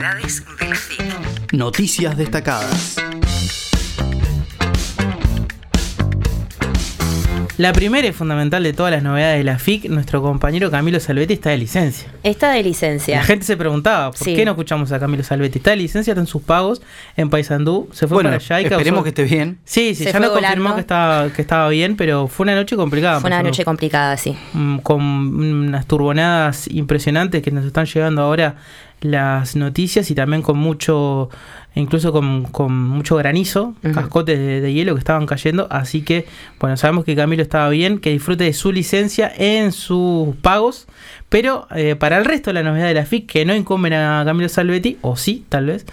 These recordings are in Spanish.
novedades de la FIC. Noticias destacadas. La primera y fundamental de todas las novedades de la FIC, nuestro compañero Camilo Salvetti está de licencia. Está de licencia. La gente se preguntaba, ¿por qué no escuchamos a Camilo Salvetti? Está de licencia, está en sus pagos en Paysandú, se fue para allá y esperemos que esté bien. Sí, ya nos confirmó que estaba bien, pero fue una noche complicada. Fue una noche complicada, sí. Con unas turbonadas impresionantes que nos están llegando ahora las noticias y también con mucho, incluso con mucho granizo, cascotes de hielo que estaban cayendo, así que bueno, sabemos que Camilo estaba bien, que disfrute de su licencia en sus pagos, pero para el resto de la novedad de la FIC, que no incumben a Camilo Salvetti, o sí, tal vez,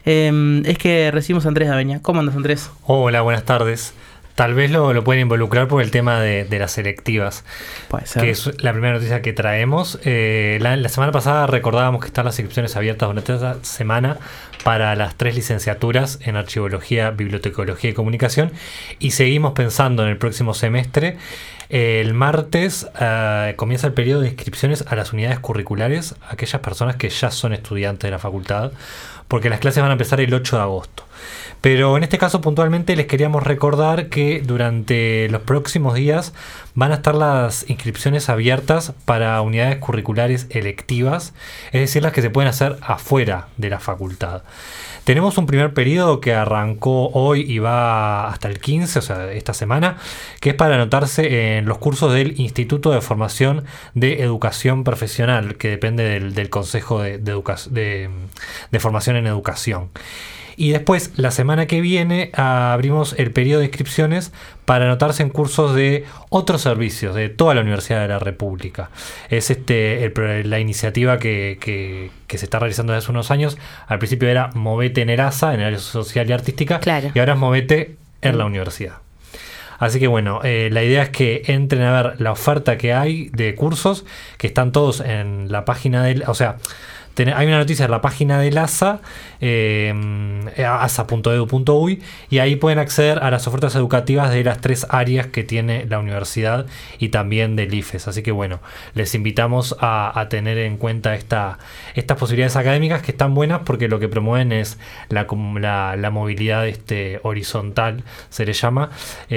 es que recibimos a Andrés Daveña. ¿Cómo andas, Andrés? Hola, buenas tardes. Tal vez lo pueden involucrar por el tema de las selectivas, puede ser, que es la primera noticia que traemos. La semana pasada recordábamos que están las inscripciones abiertas durante esta semana para las 3 licenciaturas en Archivología, Bibliotecología y Comunicación, y seguimos pensando en el próximo semestre. El martes comienza el periodo de inscripciones a las unidades curriculares, aquellas personas que ya son estudiantes de la facultad, porque las clases van a empezar el 8 de agosto. Pero en este caso puntualmente les queríamos recordar que durante los próximos días van a estar las inscripciones abiertas para unidades curriculares electivas, es decir, las que se pueden hacer afuera de la facultad. Tenemos un primer periodo que arrancó hoy y va hasta el 15, o sea, esta semana, que es para anotarse en los cursos del Instituto de Formación de Educación Profesional, que depende del Consejo de Formación en Educación. Y después, la semana que viene, abrimos el periodo de inscripciones para anotarse en cursos de otros servicios de toda la Universidad de la República. Es la iniciativa que se está realizando desde hace unos años. Al principio era Movete en ERASA, en el área social y artística, claro, y ahora es Movete en la universidad. Así que bueno, la idea es que entren a ver la oferta que hay de cursos, que están todos en la página del... O sea, hay una noticia en la página del ASA, asa.edu.uy, y ahí pueden acceder a las ofertas educativas de las 3 áreas que tiene la universidad y también del IFES. Así que bueno, les invitamos a tener en cuenta estas posibilidades académicas, que están buenas porque lo que promueven es la movilidad horizontal, se le llama,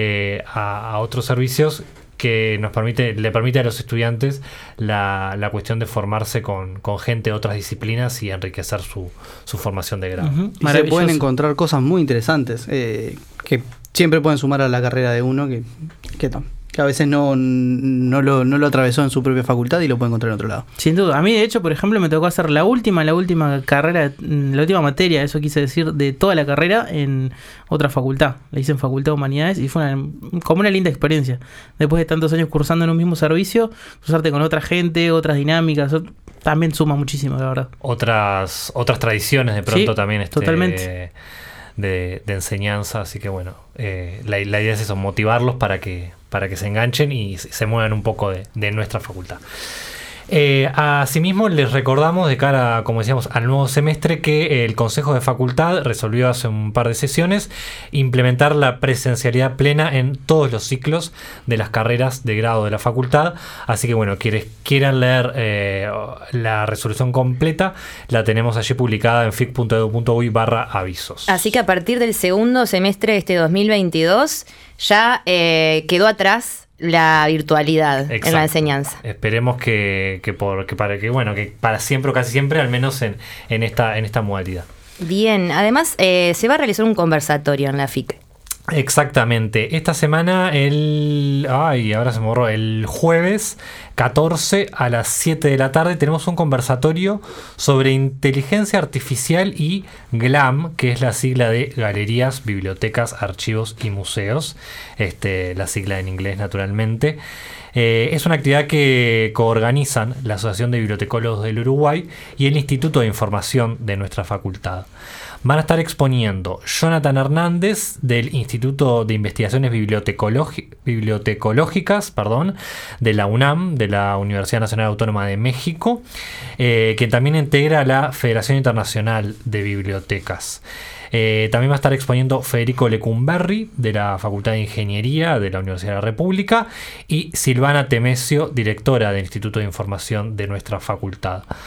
a otros servicios, que le permite a los estudiantes la cuestión de formarse con gente de otras disciplinas y enriquecer su formación de grado. Y se pueden encontrar cosas muy interesantes que siempre pueden sumar a la carrera de uno que a veces no lo atravesó en su propia facultad y lo puede encontrar en otro lado. Sin duda. A mí, de hecho, por ejemplo, me tocó hacer la última carrera, la última materia, eso quise decir, de toda la carrera en otra facultad. La hice en Facultad de Humanidades y fue como una linda experiencia. Después de tantos años cursando en un mismo servicio, cruzarte con otra gente, otras dinámicas, también suma muchísimo, la verdad. Otras tradiciones de pronto, sí, también. Totalmente. De enseñanza, así que bueno, la idea es eso, motivarlos para que se enganchen y se muevan un poco de nuestra facultad. Asimismo, les recordamos de cara, como decíamos, al nuevo semestre, que el Consejo de Facultad resolvió hace un par de sesiones implementar la presencialidad plena en todos los ciclos de las carreras de grado de la facultad. Así que bueno, quienes quieran leer la resolución completa, la tenemos allí publicada en fic.edu.uy/avisos. Así que a partir del segundo semestre de este 2022 ya quedó atrás la virtualidad. Exacto. En la enseñanza. Esperemos que para siempre o casi siempre, al menos en esta modalidad. Bien, además se va a realizar un conversatorio en la FIC. Exactamente. Esta semana, ahora se me borró, el jueves 14 a las 7 de la tarde tenemos un conversatorio sobre inteligencia artificial y GLAM, que es la sigla de Galerías, Bibliotecas, Archivos y Museos, la sigla en inglés naturalmente. Es una actividad que coorganizan la Asociación de Bibliotecólogos del Uruguay y el Instituto de Información de nuestra facultad. Van a estar exponiendo Jonathan Hernández del Instituto de Investigaciones Bibliotecológicas de la UNAM, de la Universidad Nacional Autónoma de México, que también integra la Federación Internacional de Bibliotecas. También va a estar exponiendo Federico Lecumberri de la Facultad de Ingeniería de la Universidad de la República y Silvana Temesio, directora del Instituto de Información de nuestra facultad.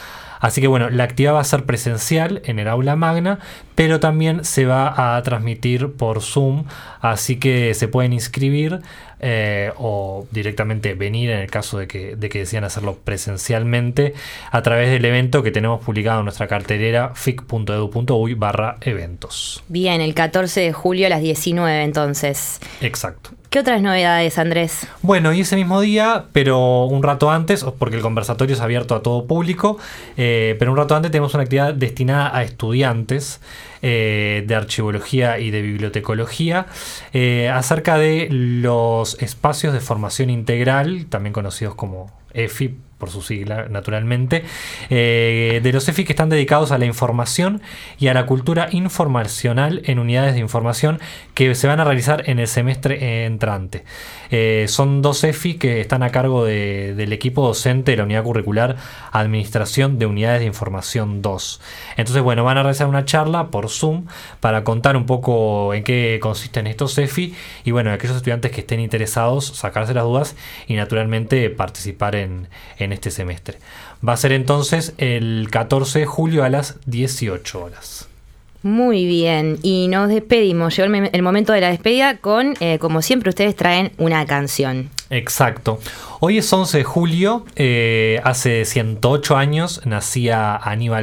Así que bueno, la actividad va a ser presencial en el aula magna, pero también se va a transmitir por Zoom, así que se pueden inscribir o directamente venir en el caso de que decidan hacerlo presencialmente a través del evento que tenemos publicado en nuestra cartelera fic.edu.uy/eventos. Bien, el 14 de julio a las 19 entonces. Exacto. ¿Qué otras novedades, Andrés? Bueno, y ese mismo día, pero un rato antes, porque el conversatorio es abierto a todo público, pero un rato antes tenemos una actividad destinada a estudiantes de archivología y de bibliotecología acerca de los espacios de formación integral, también conocidos como EFI, por su sigla, naturalmente, de los EFI que están dedicados a la información y a la cultura informacional en unidades de información que se van a realizar en el semestre entrante. Son 2 EFI que están a cargo del equipo docente de la unidad curricular Administración de Unidades de Información 2. Entonces, bueno, van a realizar una charla por Zoom para contar un poco en qué consisten estos EFI y, bueno, aquellos estudiantes que estén interesados, sacarse las dudas y, naturalmente, participar en este semestre. Va a ser entonces el 14 de julio a las 18 horas. Muy bien, y nos despedimos. Llegó el momento de la despedida con, como siempre, ustedes traen una canción. Exacto. Hoy es 11 de julio, hace 108 años nacía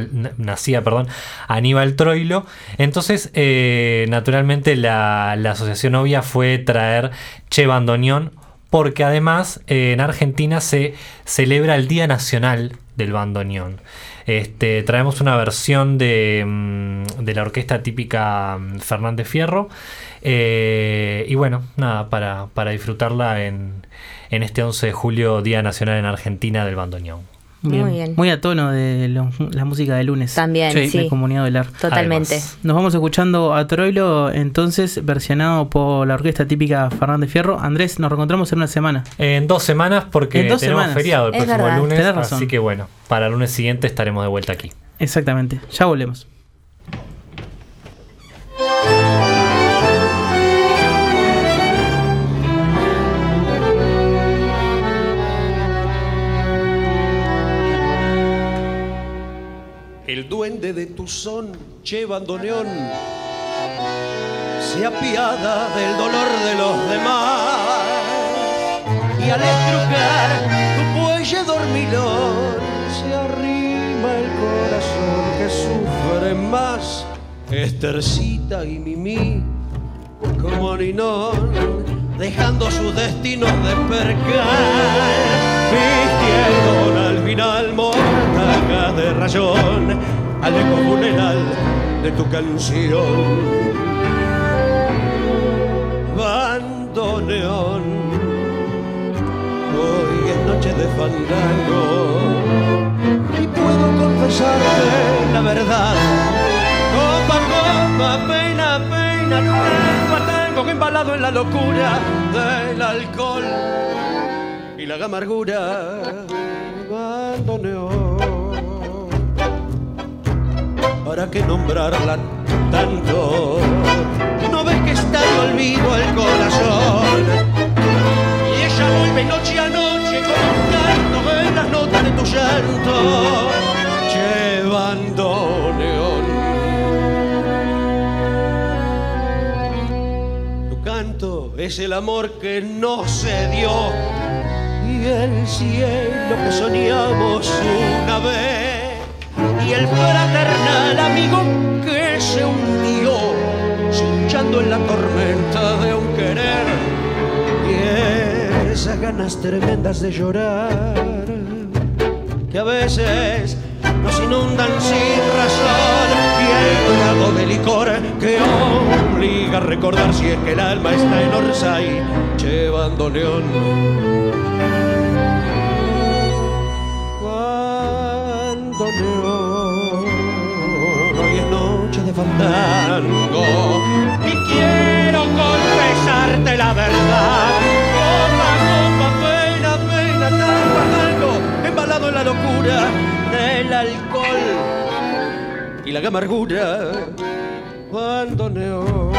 Aníbal Troilo. Entonces, naturalmente, la asociación obvia fue traer Che Bandoneón, porque además en Argentina se celebra el Día Nacional del Bandoneón. Traemos una versión de la orquesta típica Fernández Fierro. Y bueno, nada, para disfrutarla en este 11 de julio, Día Nacional en Argentina del Bandoneón. Bien. Muy bien. Muy a tono de la música de lunes. También, sí. De Comunidad Velar. Totalmente. Además, Nos vamos escuchando a Troilo, entonces, versionado por la orquesta típica Fernández Fierro. Andrés, nos reencontramos en una semana. En 2 semanas, porque tenemos feriado el próximo lunes. Tenés razón. Así que bueno, para el lunes siguiente estaremos de vuelta aquí. Exactamente. Ya volvemos. El duende de tu son, Che Bandoneón, se apiada del dolor de los demás y al estrucar tu bueye dormilón se arrima el corazón que sufre más. Estercita y Mimí como Ninón, dejando sus destinos de percal, vistiendo al final mortaja de rayón al eco funeral de tu canción. Bandoneón, hoy es noche de fandango y puedo confesarte la verdad. Copa, copa, pena, pena, tango a tango, embalado en la locura del alcohol y la amargura. Bandoneón, ¿para qué nombrarla tanto? ¿No ves que está en olvido el corazón? Y ella vuelve noche a noche con un canto en las notas de tu llanto. Che Bandoneón, tu canto es el amor que no se dio y el cielo que soñamos una vez y el fraternal amigo que se hundió cinchando en la tormenta de un querer y esas ganas tremendas de llorar que a veces nos inundan sin razón y el trago de licor que obliga a recordar si es que el alma está en Orsay. Che Bandoneón, hoy es noche de fandango y quiero confesarte la verdad. Copa, copa, pena, pena, tango, tango, embalado en la locura del alcohol y la amargura. Bandoneón,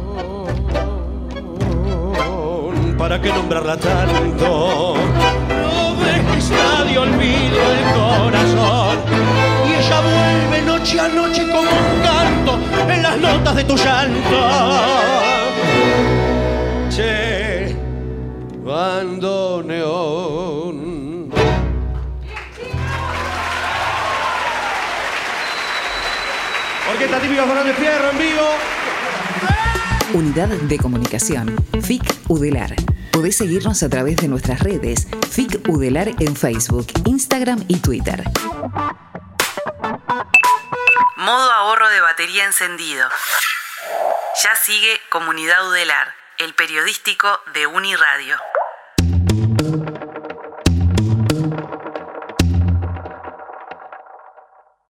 ¿para qué nombrarla tanto? No ves que está de olvido el corazón y vida vuelve noche a noche como un canto en las notas de tu llanto. Che, bandoneón. Orquesta Típica Fernández Fierro en vivo. Unidad de Comunicación, FIC Udelar. Podés seguirnos a través de nuestras redes, FIC Udelar en Facebook, Instagram y Twitter. Modo ahorro de batería encendido. Ya sigue Comunidad Udelar, el periodístico de Uniradio.